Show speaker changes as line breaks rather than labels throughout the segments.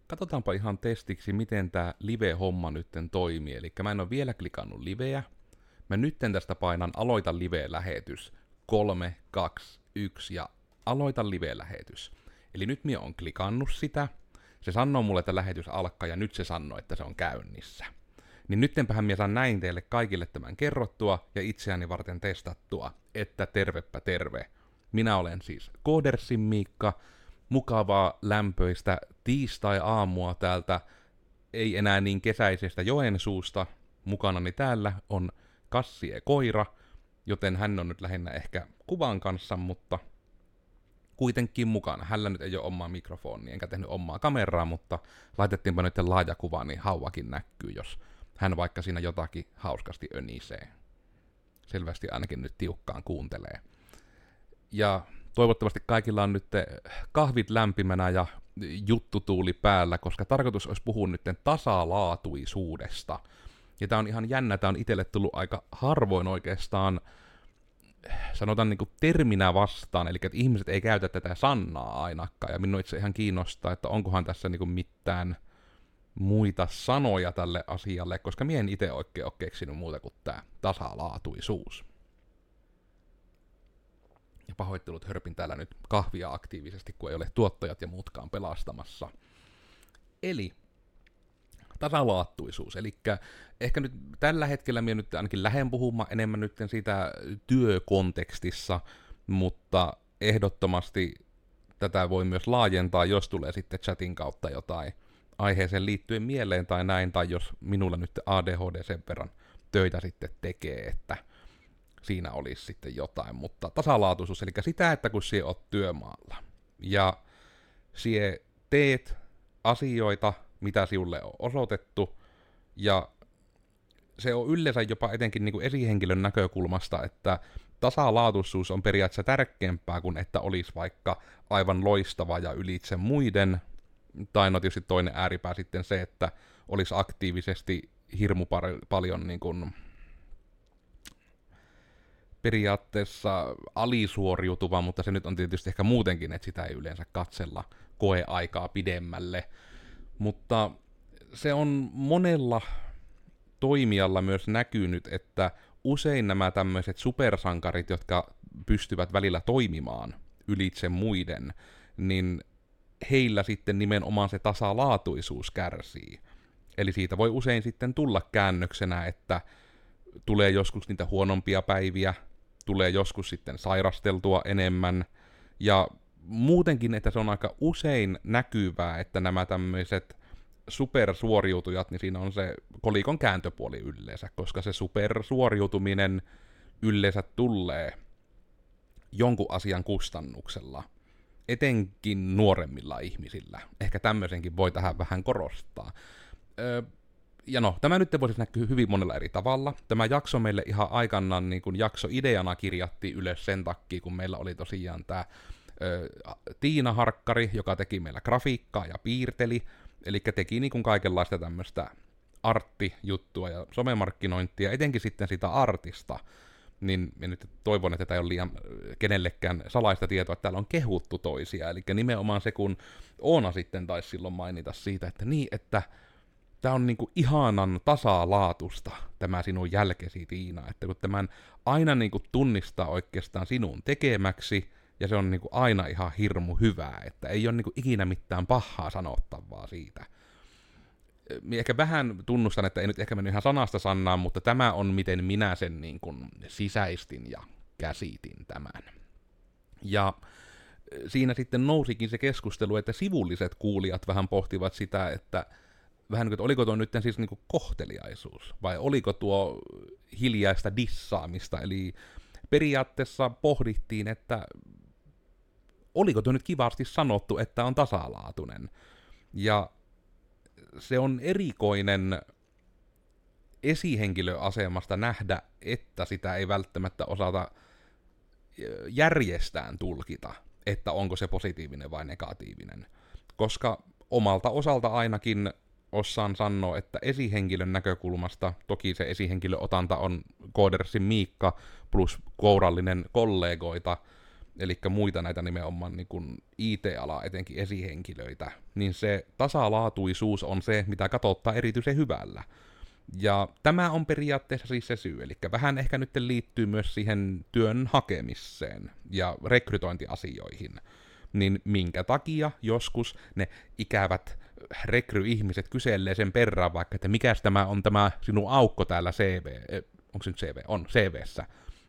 katsotaanpa ihan testiksi, miten tämä live-homma nytten toimii. Eli mä en ole vielä klikannut liveä. Mä nytten tästä painan aloita live-lähetys. 3, 2, 1 ja aloita live-lähetys. Eli nyt minä on klikannut sitä. Se sanoo mulle, että lähetys alkaa ja nyt se sanoo, että se on käynnissä. Niin nyttenpähän minä saan näin teille kaikille tämän kerrottua ja itseäni varten testattua, että tervepä terve. Minä olen siis Koodersin Miikka. Mukavaa lämpöistä tiistai-aamua täältä, ei enää niin kesäisestä Joensuusta. Mukanani täällä on Kassie koira, joten hän on nyt lähinnä ehkä kuvan kanssa, mutta kuitenkin mukana. Hänellä nyt ei ole omaa mikrofonia, enkä tehnyt omaa kameraa, mutta laitettiinpa nyt laaja kuva, niin hauvakin näkyy, jos hän vaikka siinä jotakin hauskasti önisee. Selvästi ainakin nyt tiukkaan kuuntelee. Ja toivottavasti kaikilla on nyt kahvit lämpimänä ja juttutuuli päällä, koska tarkoitus olisi puhua nyt tasalaatuisuudesta. Ja tää on ihan jännä, tää on itselle tullut aika harvoin oikeastaan, sanotaan niinku terminä vastaan, eli että ihmiset ei käytä tätä sanaa ainakaan, ja minua itse ihan kiinnostaa, että onkohan tässä niinku mitään muita sanoja tälle asialle, koska mie en itse oikein ole keksinyt muuta kuin tää tasalaatuisuus. Ja pahoittelut, hörpin täällä nyt kahvia aktiivisesti, kun ei ole tuottajat ja muutkaan pelastamassa. Eli tasalaattuisuus, eli ehkä nyt tällä hetkellä minä nyt ainakin lähden puhumaan enemmän nyt siitä työkontekstissa, mutta ehdottomasti tätä voi myös laajentaa, jos tulee sitten chatin kautta jotain aiheeseen liittyen mieleen tai näin, tai jos minulla nyt ADHD sen verran töitä sitten tekee, että siinä olisi sitten jotain, mutta tasalaatuisuus, eli sitä, että kun sinä oot työmaalla, ja sinä teet asioita, mitä sinulle on osoitettu, ja se on yleensä jopa etenkin niin kuin esihenkilön näkökulmasta, että tasalaatuisuus on periaatteessa tärkeämpää kuin että olisi vaikka aivan loistava ja ylitse muiden, tai no tietysti toinen ääripää sitten se, että olisi aktiivisesti hirmu paljon niin kuin periaatteessa alisuoriutuva, mutta se nyt on tietysti ehkä muutenkin, että sitä ei yleensä katsella koeaikaa pidemmälle. Mutta se on monella toimijalla myös näkynyt, että usein nämä tämmöiset supersankarit, jotka pystyvät välillä toimimaan ylitse muiden, niin heillä sitten nimenomaan se tasalaatuisuus kärsii. Eli siitä voi usein sitten tulla käännöksenä, että tulee joskus niitä huonompia päiviä, tulee joskus sitten sairasteltua enemmän, ja muutenkin, että se on aika usein näkyvää, että nämä tämmöiset supersuoriutujat, niin siinä on se kolikon kääntöpuoli yleensä, koska se supersuoriutuminen yleensä tulee jonkun asian kustannuksella, etenkin nuoremmilla ihmisillä. Ehkä tämmöisenkin voi tähän vähän korostaa. Ja no, tämä nyt voisi näkyä hyvin monella eri tavalla. Tämä jakso meille ihan aikanaan niin kuin jaksoideana kirjattiin ylös sen takia, kun meillä oli tosiaan tämä Tiina Harkkari, joka teki meillä grafiikkaa ja piirteli, eli teki niin kuin kaikenlaista tämmöistä arttijuttua ja somemarkkinointia, etenkin sitten sitä artista, niin nyt toivon, että tämä ei ole liian kenellekään salaista tietoa, että täällä on kehuttu toisia, eli nimenomaan se, kun Oona sitten taisi silloin mainita siitä, että niin, että tämä on niinku ihanan tasalaatusta, tämä sinun jälkesi, Tiina, että kun tämän aina niinku tunnistaa oikeastaan sinun tekemäksi, ja se on niinku aina ihan hirmu hyvää, että ei ole niinku ikinä mitään pahaa sanottavaa siitä. Minä ehkä vähän tunnustan, että ei nyt ehkä mennyt ihan sanasta sanaan, mutta tämä on miten minä sen niinku sisäistin ja käsitin tämän. Ja siinä sitten nousikin se keskustelu, että sivulliset kuulijat vähän pohtivat sitä, että vähän niin kuin, että oliko tuo nyt siis niin kuin kohteliaisuus, vai oliko tuo hiljaista dissaamista, eli periaatteessa pohdittiin, että oliko tuo nyt kivasti sanottu, että on tasalaatuinen. Ja se on erikoinen esihenkilöasemasta nähdä, että sitä ei välttämättä osata järjestään tulkita, että onko se positiivinen vai negatiivinen. Koska omalta osalta ainakin osaan sanoa, että esihenkilön näkökulmasta, toki se esihenkilöotanta on Koodersin Miikka plus kourallinen kollegoita, eli muita näitä nimenomaan niin kuin IT-ala etenkin esihenkilöitä, niin se tasalaatuisuus on se, mitä katsottaa erityisen hyvällä. Ja tämä on periaatteessa siis se syy, eli vähän ehkä nyt liittyy myös siihen työn hakemiseen ja rekrytointiasioihin. Niin minkä takia joskus ne ikävät rekry-ihmiset kyselee sen perään vaikka, että mikäs tämä on tämä sinun aukko täällä onko se nyt CV? On, CV:ssä.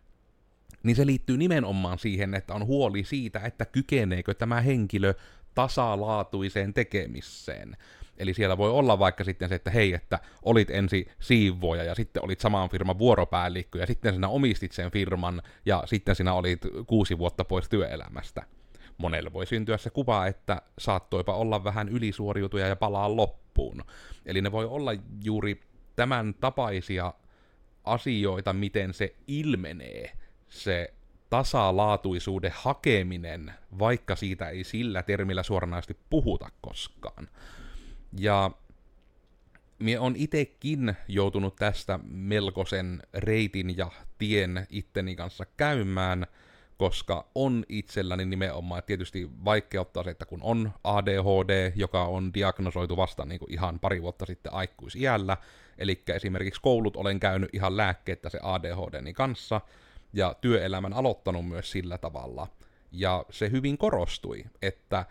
Niin se liittyy nimenomaan siihen, että on huoli siitä, että kykeneekö tämä henkilö tasalaatuiseen tekemiseen. Eli siellä voi olla vaikka sitten se, että hei, että olit ensin siivoja ja sitten olit saman firman vuoropäällikkö ja sitten sinä omistit sen firman ja sitten sinä olit 6 vuotta pois työelämästä. Monelle voi syntyä se kuva, että saattoipa olla vähän ylisuoriutuja ja palaa loppuun. Eli ne voi olla juuri tämän tapaisia asioita, miten se ilmenee, se tasalaatuisuuden hakeminen, vaikka siitä ei sillä termillä suoranaisesti puhuta koskaan. Ja minä on itekin joutunut tästä melkoisen reitin ja tien itteni kanssa käymään, koska on itselläni nimenomaan tietysti vaikeuttaa se, että kun on ADHD, joka on diagnosoitu vasta niin kuin ihan pari vuotta sitten aikuisiällä, eli esimerkiksi koulut olen käynyt ihan lääkkeettä se ADHDni kanssa, ja työelämän aloittanut myös sillä tavalla. Ja se hyvin korostui, että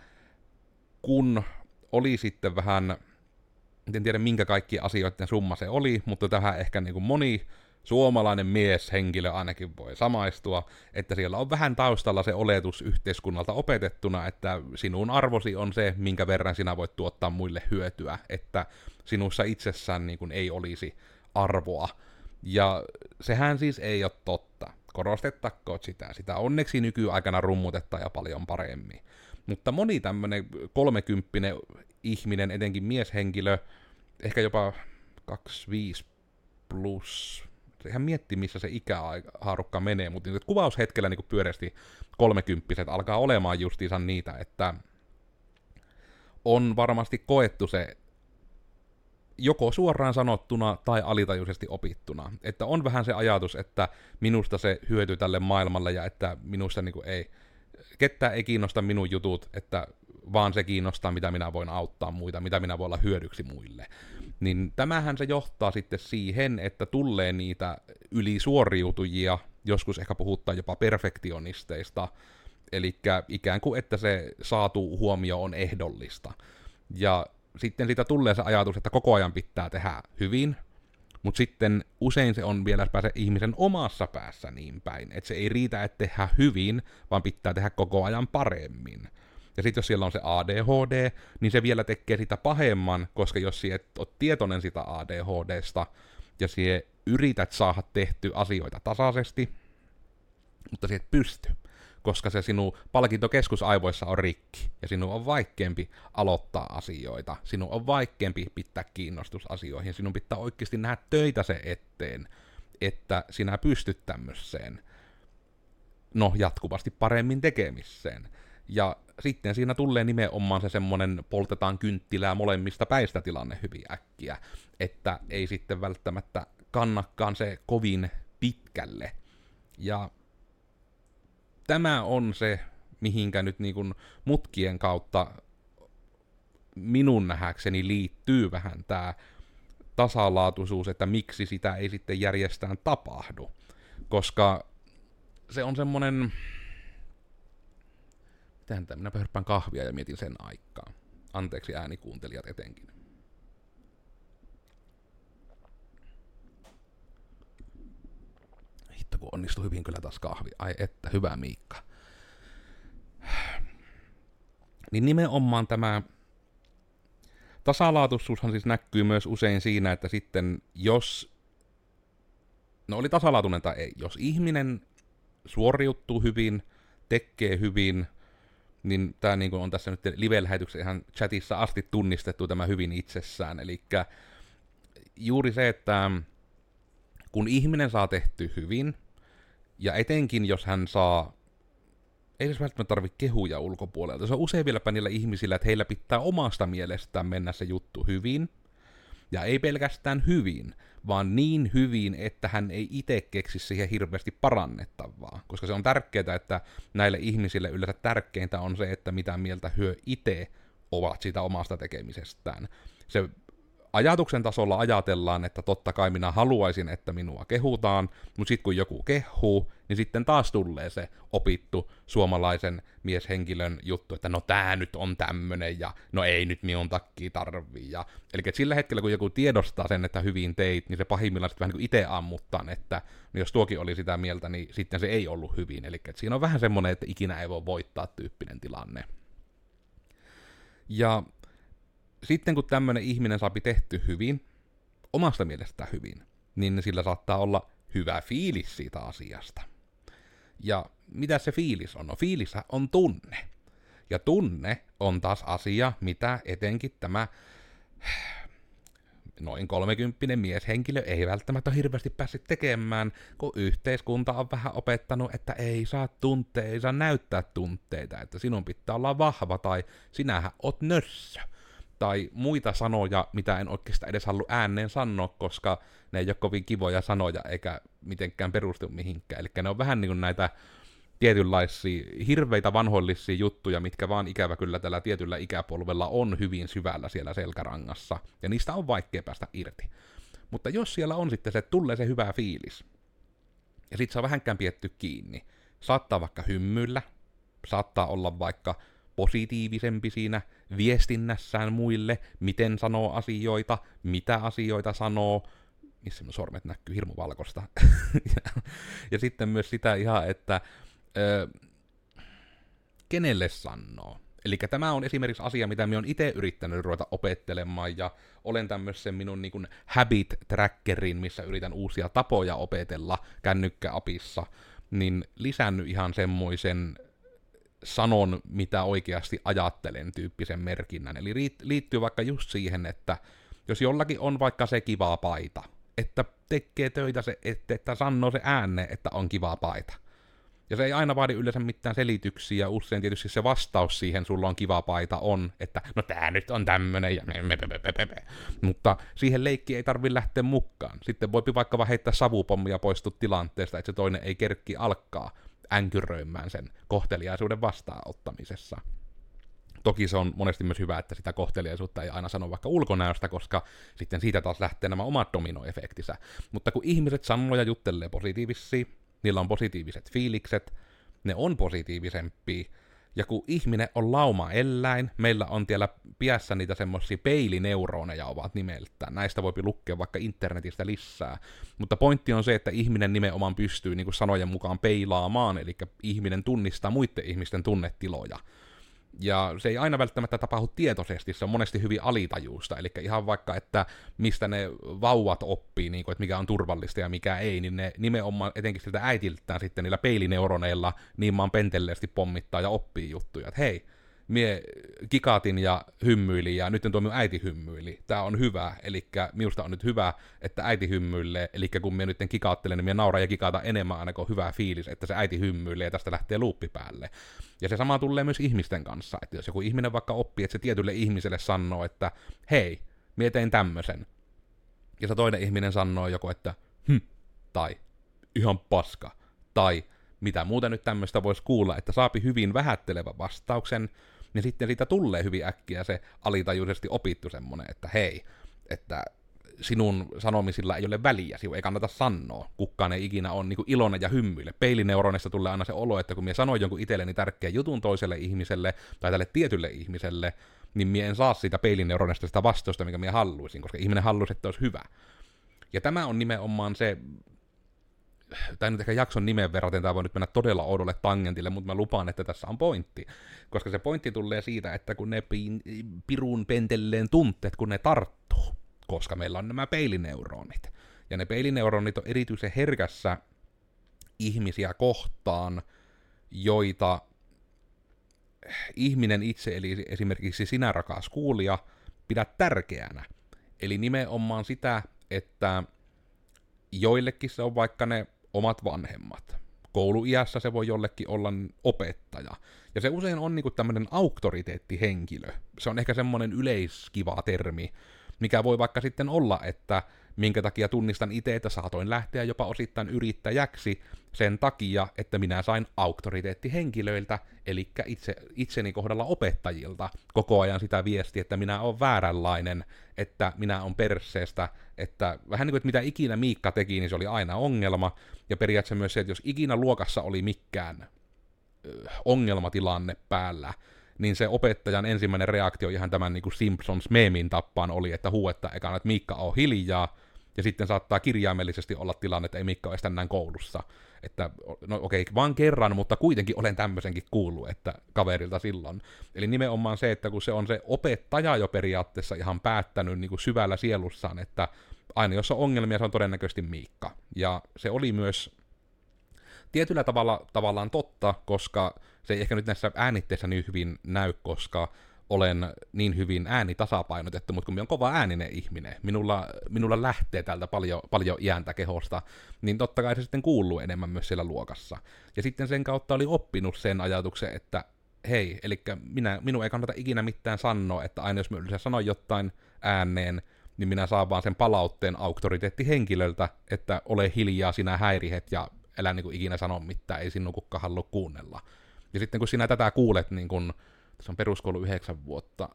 kun oli sitten vähän, en tiedä minkä kaikki asioiden summa se oli, mutta tähän ehkä niin kuin moni suomalainen mieshenkilö ainakin voi samaistua, että siellä on vähän taustalla se oletus yhteiskunnalta opetettuna, että sinun arvosi on se, minkä verran sinä voit tuottaa muille hyötyä, että sinussa itsessään niin kuin ei olisi arvoa. Ja sehän siis ei ole totta. Korostettakoon sitä onneksi nykyaikana rummutetaan ja paljon paremmin. Mutta moni tämmönen 30 ihminen, etenkin mieshenkilö, ehkä jopa 25 plus, se ihan mietti, missä se ikähaarukka menee, mutta niin, kuvaushetkellä niin pyöreästi 30 alkaa olemaan justiinsa niitä, että on varmasti koettu se joko suoraan sanottuna tai alitajuisesti opittuna. Että on vähän se ajatus, että minusta se hyötyy tälle maailmalle ja että minusta niin ei, ketään ei kiinnosta minun jutut, että vaan se kiinnostaa, mitä minä voin auttaa muita, mitä minä voin olla hyödyksi muille. Niin tämähän se johtaa sitten siihen, että tulee niitä ylisuoriutujia, joskus ehkä puhuttaa jopa perfektionisteista, eli ikään kuin, että se saatu huomio on ehdollista. Ja sitten siitä tulee se ajatus, että koko ajan pitää tehdä hyvin, mutta sitten usein se on vielä se ihmisen omassa päässä niin päin, että se ei riitä, että tehdä hyvin, vaan pitää tehdä koko ajan paremmin. Ja sitten jos siellä on se ADHD, niin se vielä tekee sitä pahemman, koska jos sinä et ole tietoinen sitä ADHDsta, ja sinä yrität saada tehty asioita tasaisesti, mutta sinä et pysty, koska se sinun palkintokeskus aivoissa on rikki, ja sinun on vaikeampi aloittaa asioita, sinun on vaikeampi pitää kiinnostus asioihin, sinun pitää oikeasti nähdä töitä se eteen, että sinä pystyt tämmöiseen, jatkuvasti paremmin tekemiseen. Ja sitten siinä tulee nimenomaan se semmonen poltetaan kynttilää molemmista päistä tilanne hyvin äkkiä, että ei sitten välttämättä kannakaan se kovin pitkälle. Ja tämä on se, mihinkä nyt niin kuin mutkien kautta minun nähäkseni liittyy vähän tämä tasalaatuisuus, että miksi sitä ei sitten järjestään tapahdu. Koska se on semmonen, minäpä hörppään kahvia ja mietin sen aikaa. Anteeksi äänikuuntelijat etenkin. Hitto kun onnistui hyvin kyllä taas kahvi. Ai että, hyvä Miikka. Niin nimenomaan tämä tasalaatuisuushan siis näkyy myös usein siinä, että sitten jos, oli tasalaatuinen tai ei, jos ihminen suoriuttuu hyvin, tekee hyvin, niin tämä niin on tässä nyt live-lähetyksessä ihan chatissa asti tunnistettu tämä hyvin itsessään. Eli juuri se, että kun ihminen saa tehty hyvin, ja etenkin jos hän saa, ei se välttämättä tarvitse kehuja ulkopuolelta, se on usein vieläpä niillä ihmisillä, että heillä pitää omasta mielestään mennä se juttu hyvin, ja ei pelkästään hyvin, vaan niin hyvin, että hän ei itse keksi siihen hirveästi parannettavaa. Koska se on tärkeää, että näille ihmisille yleensä tärkeintä on se, että mitä mieltä hyö itse ovat siitä omasta tekemisestään. Se ajatuksen tasolla ajatellaan, että totta kai minä haluaisin, että minua kehutaan, mutta sitten kun joku kehuu, niin sitten taas tulee se opittu suomalaisen mieshenkilön juttu, että no tää nyt on tämmönen, ja no ei nyt minun takia tarvii. Eli sillä hetkellä, kun joku tiedostaa sen, että hyvin teit, niin se pahimmillaan sitten vähän niin kuin itse ammuttaa, että no jos tuokin oli sitä mieltä, niin sitten se ei ollut hyvin. Eli siinä on vähän semmoinen, että ikinä ei voi voittaa tyyppinen tilanne. Ja sitten kun tämmöinen ihminen saapi tehty hyvin, omasta mielestään hyvin, niin sillä saattaa olla hyvä fiilis siitä asiasta. Ja mitä se fiilis on? No fiilishän on tunne. Ja tunne on taas asia, mitä etenkin tämä noin 30 mieshenkilö ei välttämättä ole hirveästi päässyt tekemään, kun yhteiskunta on vähän opettanut, että ei saa tunteita, ei saa näyttää tunteita, että sinun pitää olla vahva tai sinähän oot nössö. Tai muita sanoja, mitä en oikeastaan edes halua ääneen sanoa, koska ne ei ole kovin kivoja sanoja eikä mitenkään perustu mihinkään. Eli ne on vähän niin kuin näitä tietynlaisia hirveitä vanhoillisia juttuja, mitkä vaan ikävä kyllä tällä tietyllä ikäpolvella on hyvin syvällä siellä selkärangassa, ja niistä on vaikea päästä irti. Mutta jos siellä on sitten se, tulee se hyvä fiilis, ja sit saa vähänkään pietty kiinni, saattaa vaikka hymyillä, saattaa olla vaikka positiivisempi siinä viestinnässään muille, miten sanoo asioita, mitä asioita sanoo, missä mun sormet näkyy hirmu valkoista. Ja sitten myös sitä ihan, että kenelle sanoo. Eli tämä on esimerkiksi asia, mitä minä olen itse yrittänyt ruveta opettelemaan, ja olen tämmöisen minun niin kuin habit trackerin, missä yritän uusia tapoja opetella kännykkäapissa, niin lisännyt ihan semmoisen sanon, mitä oikeasti ajattelen tyyppisen merkinnän. Eli liittyy vaikka just siihen, että jos jollakin on vaikka se kiva paita, että tekee töitä se, että sanoo se äänne, että on kiva paita. Ja se ei aina vaadi yleensä mitään selityksiä, usein tietysti se vastaus siihen, sulla on kiva paita, on, että no tää nyt on tämmönen, ja mutta siihen leikkiin ei tarvi lähteä mukaan. Sitten voipi vaikka vaan heittää savupommia poistu tilanteesta, että se toinen ei kerkki alkaa änkyröimään sen kohteliaisuuden vastaanottamisessa. Toki se on monesti myös hyvä, että sitä kohteliaisuutta ei aina sano vaikka ulkonäöstä, koska sitten siitä taas lähtee nämä omat dominoefektinsä. Mutta kun ihmiset sanoo ja juttelee positiivisia, niillä on positiiviset fiilikset, ne on positiivisempia, ja kun ihminen on lauma-eläin, meillä on tiellä piässä niitä semmosia peilineuroneja ovat nimeltään. Näistä voi lukea vaikka internetistä lisää. Mutta pointti on se, että ihminen nimenomaan pystyy niin kuin sanojen mukaan peilaamaan, eli ihminen tunnistaa muiden ihmisten tunnetiloja. Ja se ei aina välttämättä tapahdu tietoisesti, se on monesti hyvin alitajuusta, eli ihan vaikka, että mistä ne vauvat oppii, niin kuin, että mikä on turvallista ja mikä ei, niin ne nimenomaan etenkin siltä äitiltään sitten niillä peilineuroneilla niin maan pentelleesti pommittaa ja oppii juttuja, että hei, mie kikatin ja hymyilin ja nyt tuo minun äiti hymyili, tää on hyvä, eli minusta on nyt hyvä, että äiti hymyilee, eli kun mie nyt kikaattelen, niin mie nauran ja kikaata enemmän aina kuin on hyvä fiilis, että se äiti hymyilee ja tästä lähtee luuppi päälle. Ja se sama tulee myös ihmisten kanssa, että jos joku ihminen vaikka oppii, että se tietylle ihmiselle sanoo, että hei, mie tein tämmösen, ja se toinen ihminen sanoo joko, että tai ihan paska, tai mitä muuta nyt tämmöistä voisi kuulla, että saapi hyvin vähättelevä vastauksen, niin sitten siitä tulee hyvin äkkiä se alitajuisesti opittu semmonen, että hei, että sinun sanomisilla ei ole väliä, sinun ei kannata sanoa, kukaan ei ikinä ole niin kuin iloinen ja hymyile. Peilineuronista tulee aina se olo, että kun minä sanoin jonkun itselleni tärkeän jutun toiselle ihmiselle tai tälle tietylle ihmiselle, niin minä en saa siitä peilineuronista sitä vastausta, mikä minä haluaisin, koska ihminen haluaisi, että olisi hyvä. Ja tämä on nimenomaan se, tai nyt ehkä jakson nimen verraten, tämä voi nyt mennä todella oudolle tangentille, mutta mä lupaan, että tässä on pointti. Koska se pointti tulee siitä, että kun ne pirun pentelleen tunteet, kun ne tarttuu, koska meillä on nämä peilineuronit. Ja ne peilineuronit on erityisen herkässä ihmisiä kohtaan, joita ihminen itse, eli esimerkiksi sinä rakas kuulija, pidät tärkeänä. Eli nimenomaan sitä, että joillekin se on vaikka ne omat vanhemmat. Kouluiässä se voi jollekin olla opettaja. Ja se usein on niinku tämmöinen auktoriteettihenkilö. Se on ehkä semmoinen yleiskiva termi, mikä voi vaikka sitten olla, että minkä takia tunnistan itse, että saatoin lähteä jopa osittain yrittäjäksi sen takia, että minä sain auktoriteettihenkilöiltä, eli itseni kohdalla opettajilta, koko ajan sitä viestiä, että minä olen vääränlainen, että minä olen persseestä, että vähän niin kuin, että mitä ikinä Miikka teki, niin se oli aina ongelma, ja periaatteessa myös se, että jos ikinä luokassa oli mikään ongelmatilanne päällä, niin se opettajan ensimmäinen reaktio ihan tämän niin kuin Simpsons-meemin tappaan oli, että huuetta ekana, että Miikka on hiljaa, ja sitten saattaa kirjaimellisesti olla tilanne, että ei Miikka ole tänään koulussa. Että, no okei, vaan kerran, mutta kuitenkin olen tämmöisenkin kuullut, että kaverilta silloin. Eli nimenomaan se, että kun se on se opettaja jo periaatteessa ihan päättänyt niin kuin syvällä sielussaan, että aina jos on ongelmia, se on todennäköisesti Miikka. Ja se oli myös tietyllä tavallaan totta, koska se ei ehkä nyt näissä äänitteissä niin hyvin näy, koska olen niin hyvin äänitasapainotettu, mutta kun minä olen kova ääninen ihminen, minulla lähtee täältä paljon iäntä kehosta, niin totta kai se sitten kuuluu enemmän myös siellä luokassa. Ja sitten sen kautta oli oppinut sen ajatuksen, että hei, eli minun ei kannata ikinä mitään sanoa, että aina jos minä yleensä sanon jotain ääneen, niin minä saan vaan sen palautteen auktoriteettihenkilöltä, että ole hiljaa, sinä häirihet ja älä niin kuin ikinä sano mitään, ei sinun kukaan halua kuunnella. Ja sitten kun sinä tätä kuulet, niin kun tässä on peruskoulu 9 vuotta,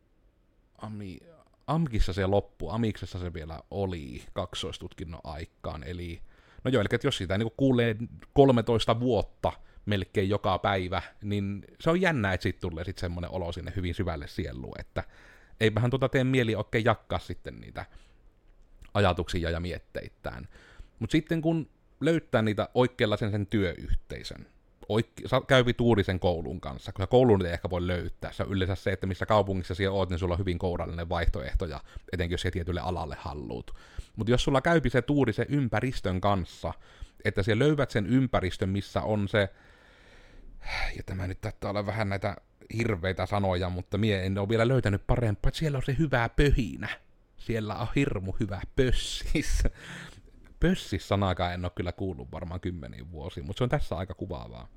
AMKissa se loppu, amiksessa se vielä oli kaksoistutkinnon aikaan, eli no joo, eli jos sitä niin kuulee 13 vuotta melkein joka päivä, niin se on jännä, että siitä tulee sitten semmoinen olo sinne hyvin syvälle sieluun, että eipähän tee mieli oikein jakkaa sitten niitä ajatuksia ja mietteittään. Mutta sitten kun löytää niitä oikealla sen työyhteisön, käypi tuurisen koulun kanssa, koska koulun ei ehkä voi löytää. Se on yleensä se, että missä kaupungissa siellä oot, niin sulla on hyvin kourallinen vaihtoehto, ja etenkin jos se tietylle alalle halluut. Mutta jos sulla käypi se tuurisen ympäristön kanssa, että siellä löydät sen ympäristön, missä on se, ja tämä nyt taitaa olla vähän näitä hirveitä sanoja, mutta mie en ole vielä löytänyt parempaa, että siellä on se hyvä pöhinä. Siellä on hirmu hyvä pössis. Pössis-sanakaan en ole kyllä kuullut varmaan 10 vuosia, mutta se on tässä aika kuvaavaa.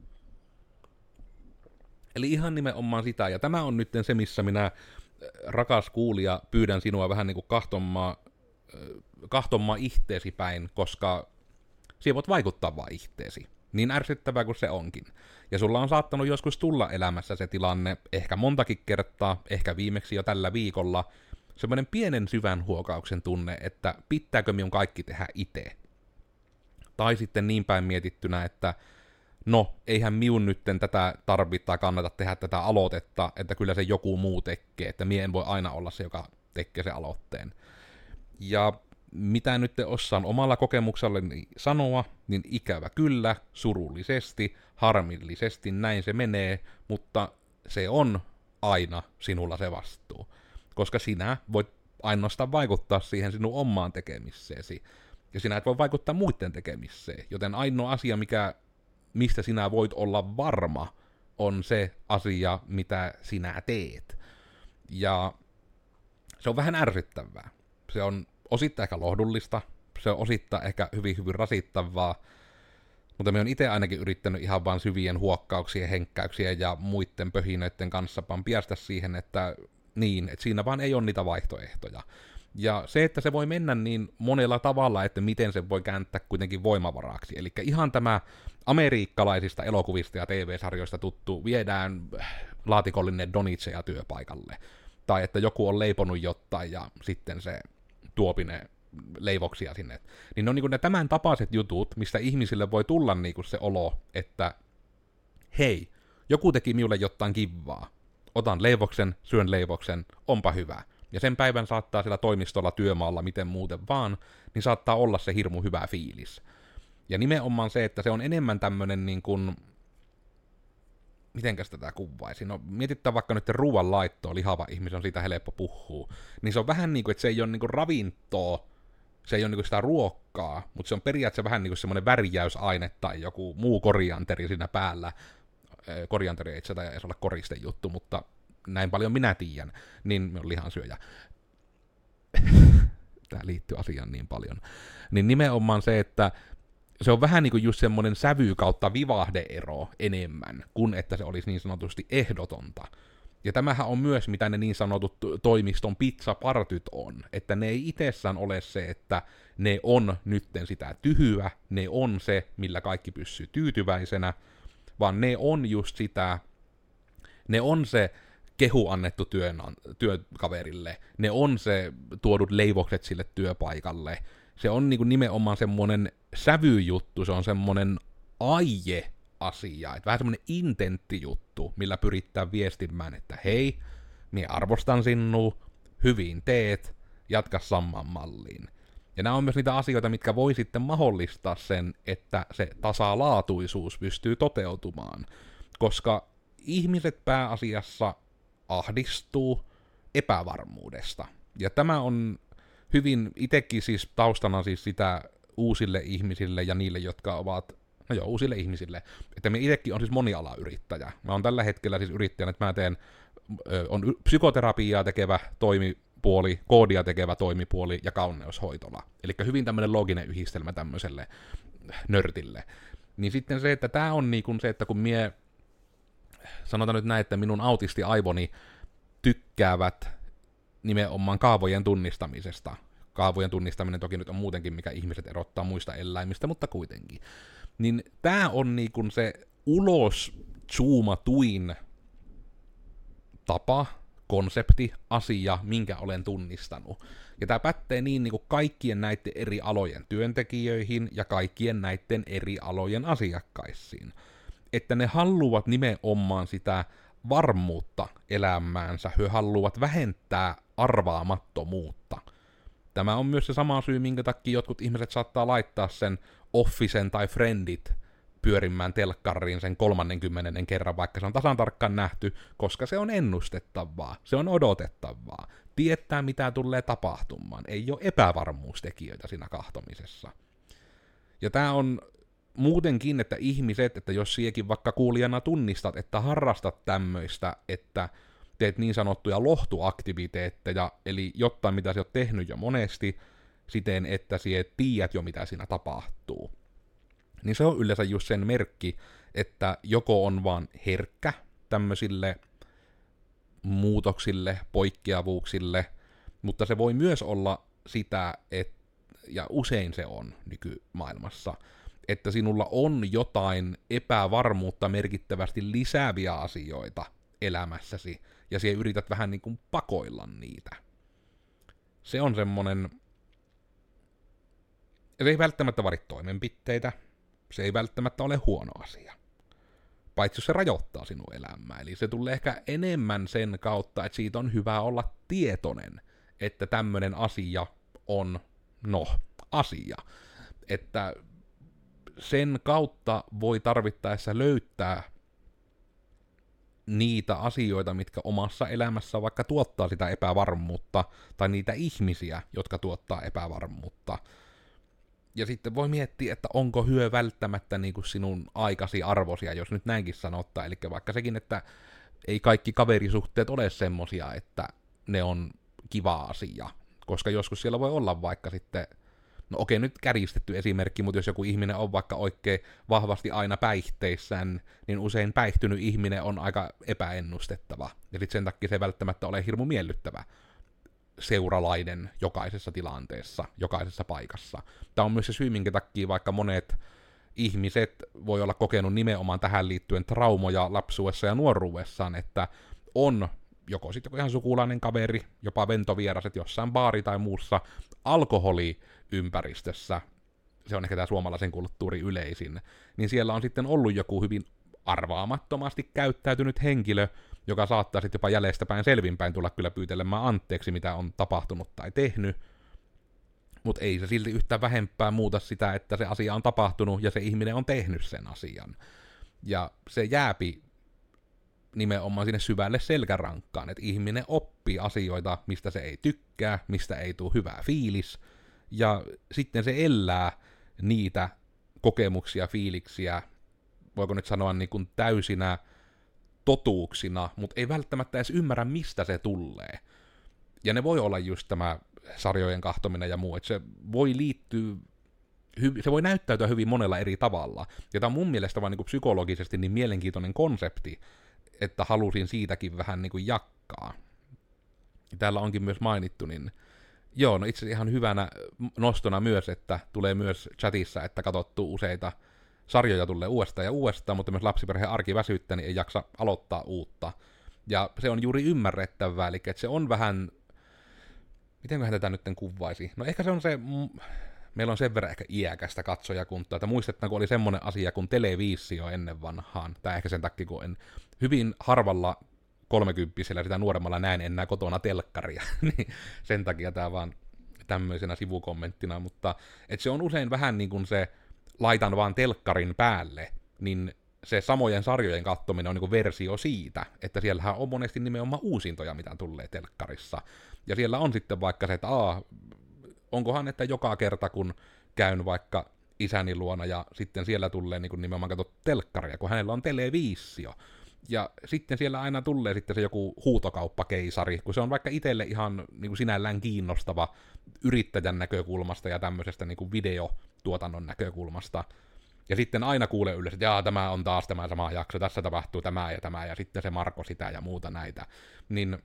Eli ihan nimenomaan sitä, ja tämä on nyt se, missä minä, rakas kuulija, pyydän sinua vähän niin kuin kahtomaan ihteesi päin, koska siihen voit vaikuttaa vaan ihteesi. Niin ärsyttävää kuin se onkin. Ja sulla on saattanut joskus tulla elämässä se tilanne, ehkä montakin kertaa, ehkä viimeksi jo tällä viikolla, semmoinen pienen syvän huokauksen tunne, että pitääkö minun kaikki tehdä itse. Tai sitten niin päin mietittynä, että no, eihän minun nytten tätä tarvittaa kannata tehdä tätä aloitetta, että kyllä se joku muu tekee, että mie en voi aina olla se, joka tekee sen aloitteen. Ja mitä nyt osaan omalla kokemuksellani sanoa, niin ikävä kyllä, surullisesti, harmillisesti näin se menee, mutta se on aina sinulla se vastuu. Koska sinä voit ainoastaan vaikuttaa siihen sinun omaan tekemiseesi, ja sinä et voi vaikuttaa muiden tekemiseen. Joten ainoa asia, mistä sinä voit olla varma, on se asia, mitä sinä teet. Ja se on vähän ärsyttävää. Se on osittain ehkä lohdullista, se on osittain ehkä hyvin rasittavaa, mutta me on itse ainakin yrittänyt ihan vaan syvien huokkauksien, henkkäyksien ja muiden pöhinöiden kanssa vaan piästä siihen, että niin, että siinä vaan ei ole niitä vaihtoehtoja. Ja se, että se voi mennä niin monella tavalla, että miten se voi kääntää kuitenkin voimavaraksi. Eli ihan tämä amerikkalaisista elokuvista ja TV-sarjoista tuttu, viedään laatikollinen donitseja työpaikalle. Tai että joku on leiponut jotain ja sitten se tuopine leivoksia sinne. Niin ne on niin kuin ne tämän tapaiset jutut, mistä ihmisille voi tulla niin kuin se olo, että hei, joku teki minulle jotain kivaa. Otan leivoksen, syön leivoksen, onpa hyvä. Ja sen päivän saattaa siellä toimistolla, työmaalla, miten muuten vaan, niin saattaa olla se hirmu hyvä fiilis. Ja nimenomaan se, että se on enemmän tämmönen niin kuin, mitenkäs tätä kuvaisi? No mietitään vaikka nyt ruoanlaittoa, lihava ihmisen on siitä helppo puhua. Niin se on vähän niin kuin, että se ei ole niin kuin ravintoa, se ei ole niin kuin sitä ruokkaa, mutta se on periaatteessa vähän niin kuin semmoinen värjäysaine tai joku muu korianteri siinä päällä. Korianteri ei edes ole koriste juttu, mutta näin paljon minä tiedän, niin on lihansyöjä. Tämä liittyy asiaan niin paljon. Niin nimenomaan se, että se on vähän niin kuin just semmoinen sävy kautta vivahdeero enemmän, kuin että se olisi niin sanotusti ehdotonta. Ja tämähän on myös, mitä ne niin sanotut toimiston pizzapartyt on, että ne ei itsessään ole se, että ne on nytten sitä tyhyä, ne on se, millä kaikki pysyy tyytyväisenä, vaan ne on just sitä, ne on se kehu annettu työkaverille, ne on se tuodut leivokset sille työpaikalle, se on niinku nimenomaan semmonen sävyjuttu, se on semmonen aie-asia, että vähän semmonen intenttijuttu, millä pyrittää viestimään, että hei, minä arvostan sinua, hyvin teet, jatka samaan malliin. Ja nämä on myös niitä asioita, mitkä voi sitten mahdollistaa sen, että se tasalaatuisuus pystyy toteutumaan, koska ihmiset pääasiassa ahdistuu epävarmuudesta. Ja tämä on hyvin itsekin siis taustana siis sitä uusille ihmisille ja niille, jotka ovat, no joo, uusille ihmisille, että me itsekin on siis monialayrittäjä. Mä oon tällä hetkellä siis yrittäjänä, että mä teen, on psykoterapiaa tekevä toimipuoli, koodia tekevä toimipuoli ja kauneushoitola. Eli hyvin tämmönen looginen yhdistelmä tämmöiselle nörtille. Niin sitten se, että tää on niin kuin se, että kun mie sanotaan nyt näin, että minun autistiaivoni tykkäävät nimenomaan kaavojen tunnistamisesta. Kaavojen tunnistaminen toki nyt on muutenkin, mikä ihmiset erottaa muista eläimistä, mutta kuitenkin. Niin tää on niinku se ulos zoomatuin tapa, konsepti, asia, minkä olen tunnistanut. Ja tää pätee niinku kaikkien näiden eri alojen työntekijöihin ja kaikkien näiden eri alojen asiakkaisiin. Että ne haluavat nimenomaan sitä varmuutta elämäänsä, he haluavat vähentää arvaamattomuutta. Tämä on myös se sama syy, minkä takia jotkut ihmiset saattaa laittaa sen Officen tai Friendit pyörimään telkkariin sen 30. kerran, vaikka se on tasan tarkkaan nähty, koska se on ennustettavaa, se on odotettavaa, tietää mitä tulee tapahtumaan, ei ole epävarmuustekijöitä siinä kahtomisessa. Ja tämä on muutenkin, että ihmiset, että jos siekin vaikka kuulijana tunnistat, että harrastat tämmöistä, että teet niin sanottuja lohtuaktiviteetteja, eli jotain, mitä sä oot tehnyt jo monesti, siten, että sä tiedät jo, mitä siinä tapahtuu. Niin se on yleensä just sen merkki, että joko on vaan herkkä tämmöisille muutoksille, poikkeavuuksille, mutta se voi myös olla sitä, ja usein se on nykymaailmassa, että sinulla on jotain epävarmuutta merkittävästi lisääviä asioita elämässäsi, ja sinä yrität vähän niin kuin pakoilla niitä. Se on semmonen, se ei välttämättä vaadi toimenpiteitä, se ei välttämättä ole huono asia. Paitsi jos se rajoittaa sinun elämää, eli se tulee ehkä enemmän sen kautta, että siitä on hyvä olla tietoinen, että tämmönen asia on, asia. Että sen kautta voi tarvittaessa löytää niitä asioita, mitkä omassa elämässä vaikka tuottaa sitä epävarmuutta, tai niitä ihmisiä, jotka tuottaa epävarmuutta. Ja sitten voi miettiä, että onko hyö välttämättä niin kuin sinun aikasi arvosia, jos nyt näinkin sanottaa. Eli vaikka sekin, että ei kaikki kaverisuhteet ole semmosia, että ne on kiva asia. Koska joskus siellä voi olla vaikka sitten, no okei, nyt kärjistetty esimerkki, mutta jos joku ihminen on vaikka oikein vahvasti aina päihteissään, niin usein päihtynyt ihminen on aika epäennustettava. Ja sitten sen takia se ei välttämättä ole hirmu miellyttävä seuralainen jokaisessa tilanteessa, jokaisessa paikassa. Tämä on myös se syy, minkä takia vaikka monet ihmiset voi olla kokenut nimenomaan tähän liittyen traumoja lapsuudessa ja nuoruudessaan, että on joko sitten joku ihan sukulainen kaveri, jopa ventovieraset jossain baari tai muussa alkoholiympäristössä, se on ehkä tämä suomalaisen kulttuuri yleisin, niin siellä on sitten ollut joku hyvin arvaamattomasti käyttäytynyt henkilö, joka saattaa sitten jopa jäljestäpäin selvinpäin tulla kyllä pyytelemään anteeksi, mitä on tapahtunut tai tehnyt, mutta ei se silti yhtään vähempää muuta sitä, että se asia on tapahtunut ja se ihminen on tehnyt sen asian. Ja se jääpi nimenomaan sinne syvälle selkärankkaan, että ihminen oppii asioita, mistä se ei tykkää, mistä ei tule hyvää fiilis, ja sitten se elää niitä kokemuksia, fiiliksiä, voiko nyt sanoa niin kuin täysinä totuuksina, mutta ei välttämättä edes ymmärrä, mistä se tulee. Ja ne voi olla just tämä sarjojen kahtominen ja muu, että se voi liittyä, se voi näyttäytyä hyvin monella eri tavalla. Ja tämä on mun mielestä vaan niin kuin psykologisesti niin mielenkiintoinen konsepti, että halusin siitäkin vähän niin kuin jakkaa. Täällä onkin myös mainittu, niin joo, no itse asiassa ihan hyvänä nostona myös, että tulee myös chatissa, että katsottuu useita sarjoja tulee uudestaan ja uudestaan, mutta myös lapsiperheen arki väsyttää, niin ei jaksa aloittaa uutta. Ja se on juuri ymmärrettävää, eli että se on vähän, mitenköhän tätä nyt kuvaisi? No ehkä se on se, meillä on sen verran ehkä iäkästä katsojakuntaa, että muistetaan, kun oli semmoinen asia kuin televisio ennen vanhaan, tai ehkä sen takia, kun en hyvin harvalla 30-sellä sitä nuoremmalla näen enää kotona telkkaria, niin sen takia tämä vaan tämmöisenä sivukommenttina, mutta et se on usein vähän niin kuin se, laitan vaan telkkarin päälle, niin se samojen sarjojen katsominen on niin kuin versio siitä, että siellähän on monesti nimenomaan uusintoja, mitä tulee telkkarissa. Ja siellä on sitten vaikka se, että onkohan, että joka kerta kun käyn vaikka isäni luona ja sitten siellä tulee niin kuin nimenomaan katso telkkaria, kun hänellä on televisio. Ja sitten siellä aina tulee sitten se joku huutokauppakeisari, kun se on vaikka itselle ihan niin kuin sinällään kiinnostava yrittäjän näkökulmasta ja tämmöisestä niin kuin videotuotannon näkökulmasta. Ja sitten aina kuulee yleensä, että tämä on taas tämä sama jakso, tässä tapahtuu tämä, ja sitten se Marko sitä ja muuta näitä. Niin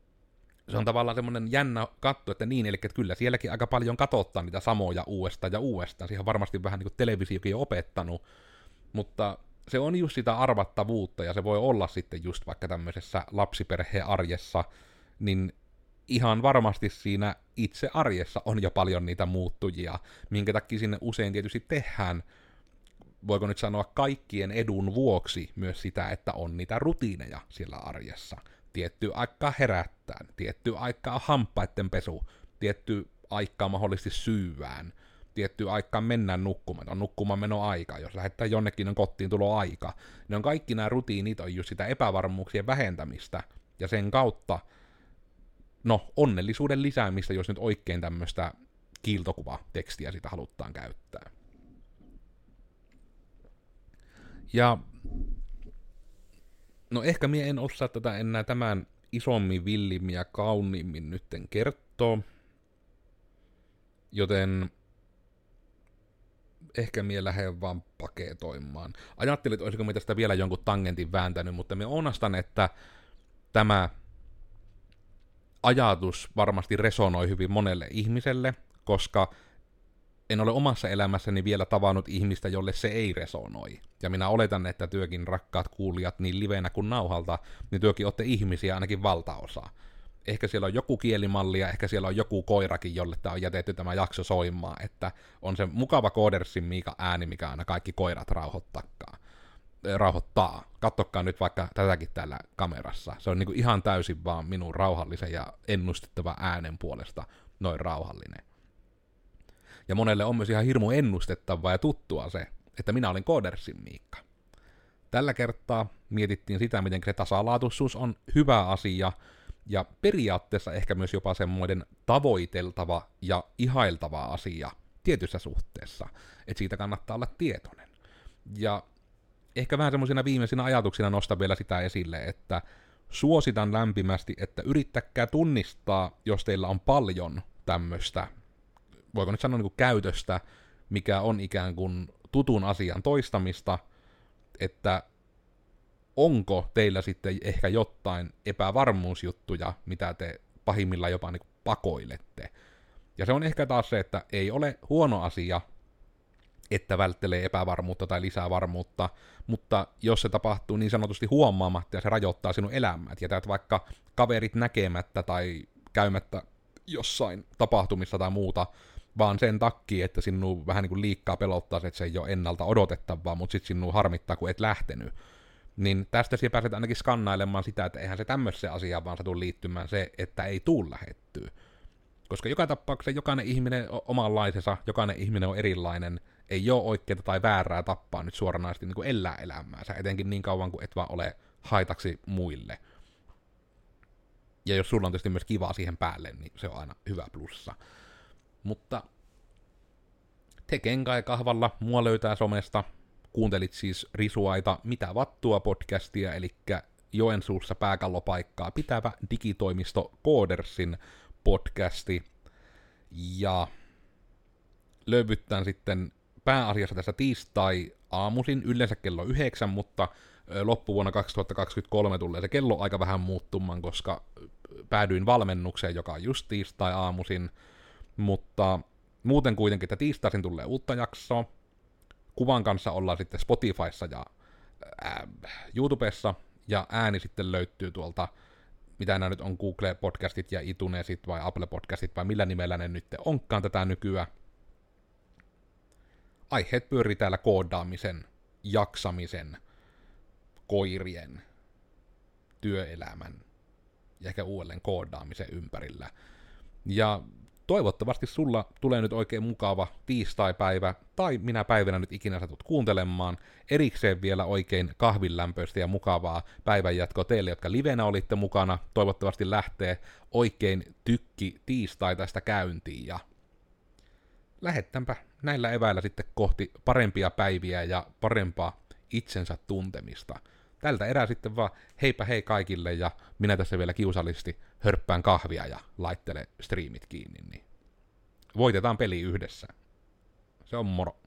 se on tavallaan semmoinen jännä katto, että niin, eli että kyllä sielläkin aika paljon katsottaa niitä samoja uudestaan ja uudestaan. Siihen varmasti vähän niin kuin televisiokin on opettanut, mutta se on just sitä arvattavuutta, ja se voi olla sitten just vaikka tämmöisessä lapsiperheen arjessa, niin ihan varmasti siinä itse arjessa on jo paljon niitä muuttujia, minkä takia sinne usein tietysti tehdään, voiko nyt sanoa kaikkien edun vuoksi myös sitä, että on niitä rutiineja siellä arjessa. Tietty aikaa herättää, tietty aikaa hampaitten pesu, tietty aikaa mahdollisesti syyvään, tietty aikaan mennään nukkumaan, on nukkumaan menoaika, jos lähdetään jonnekin, on kotiin tuloaika. Ne on kaikki nämä rutiinit on just sitä epävarmuuksien vähentämistä, ja sen kautta, onnellisuuden lisäämistä, jos nyt oikein tämmöistä kiiltokuvatekstiä sitä halutaan käyttää. Ja ehkä minä en osaa tätä enää tämän isommin, villimmin ja kauniimmin nytten kertoa, joten ehkä minä lähden vaan paketoimaan. Ajattelin, että olisiko minä tästä vielä jonkun tangentin vääntänyt, mutta minä onastan, että tämä ajatus varmasti resonoi hyvin monelle ihmiselle, koska en ole omassa elämässäni vielä tavannut ihmistä, jolle se ei resonoi. Ja minä oletan, että työkin rakkaat kuulijat niin livenä kuin nauhalta, niin työkin olette ihmisiä ainakin valtaosa. Ehkä siellä on joku kielimalli ja ehkä siellä on joku koirakin, jolle tämä on jätetty tämä jakso soimaan, että on se mukava Koodersin Miika ääni, mikä aina kaikki koirat rauhoittaa. Katsokaa nyt vaikka tätäkin täällä kamerassa. Se on niinku ihan täysin vaan minun rauhallisen ja ennustettava äänen puolesta noin rauhallinen. Ja monelle on myös ihan hirmu ennustettavaa ja tuttua se, että minä olin Koodersin Miikka. Tällä kertaa mietittiin sitä, miten se tasalaatuisuus on hyvä asia, ja periaatteessa ehkä myös jopa semmoinen tavoiteltava ja ihailtava asia tietyssä suhteessa, että siitä kannattaa olla tietoinen. Ja ehkä vähän semmoisina viimeisinä ajatuksina nostan vielä sitä esille, että suositan lämpimästi, että yrittäkää tunnistaa, jos teillä on paljon tämmöistä, voiko nyt sanoa niin kuin käytöstä, mikä on ikään kuin tutun asian toistamista, että onko teillä sitten ehkä jotain epävarmuusjuttuja, mitä te pahimmillaan jopa niin kuin pakoilette. Ja se on ehkä taas se, että ei ole huono asia, että välttelee epävarmuutta tai lisää varmuutta, mutta jos se tapahtuu niin sanotusti huomaamatta ja se rajoittaa sinun elämää, jätät vaikka kaverit näkemättä tai käymättä jossain tapahtumissa tai muuta, vaan sen takia, että sinun vähän niin kuin liikkaa pelottaa se, että se ei ole ennalta odotettavaa, mutta sitten sinun harmittaa, kun et lähtenyt. Niin tästä siellä pääset ainakin skannailemaan sitä, että eihän se tämmöiseen asiaan vaan satu liittymään se, että ei tuu lähettyä. Koska joka tapauksessa jokainen ihminen on omanlaisensa, jokainen ihminen on erilainen, ei ole oikeaa tai väärää tappaa nyt suoranaisesti niin kuin elää elämäänsä, etenkin niin kauan kuin et vaan ole haitaksi muille. Ja jos sulla on tietysti myös kivaa siihen päälle, niin se on aina hyvä plussa. Mutta te Kenkai kahvalla, mua löytää somesta. Kuuntelit siis Risuaita Mitä vattua podcastia, eli Joensuussa pääkallopaikkaa pitävä digitoimisto Koodersin podcasti. Ja löyvyttään sitten pääasiassa tässä tiistai-aamuisin, yleensä kello 9, mutta loppuvuonna 2023 tulee se kello aika vähän muuttumaan, koska päädyin valmennukseen, joka on just tiistai-aamuisin, mutta muuten kuitenkin, että tiistaisin tulee uutta jaksoa, kuvan kanssa ollaan sitten Spotifyssa ja YouTubessa, ja ääni sitten löytyy tuolta, mitä nämä nyt on, Google-podcastit ja iTunesit vai Apple-podcastit, vai millä nimellä ne nyt onkaan tätä nykyään. Aiheet pyörii täällä koodaamisen, jaksamisen, koirien, työelämän ja ehkä uudelleen koodaamisen ympärillä. Ja toivottavasti sulla tulee nyt oikein mukava tiistai-päivä, tai minä päivänä nyt ikinä satut kuuntelemaan, erikseen vielä oikein kahvinlämpöistä ja mukavaa päivänjatkoa teille, jotka livenä olitte mukana. Toivottavasti lähtee oikein tykki tiistai tästä käyntiin, ja lähdetänpä näillä eväillä sitten kohti parempia päiviä ja parempaa itsensä tuntemista. Tältä erää sitten vaan heipä hei kaikille, ja minä tässä vielä kiusallisesti hörppään kahvia ja laittele striimit kiinni, niin voitetaan peli yhdessä. Se on moro.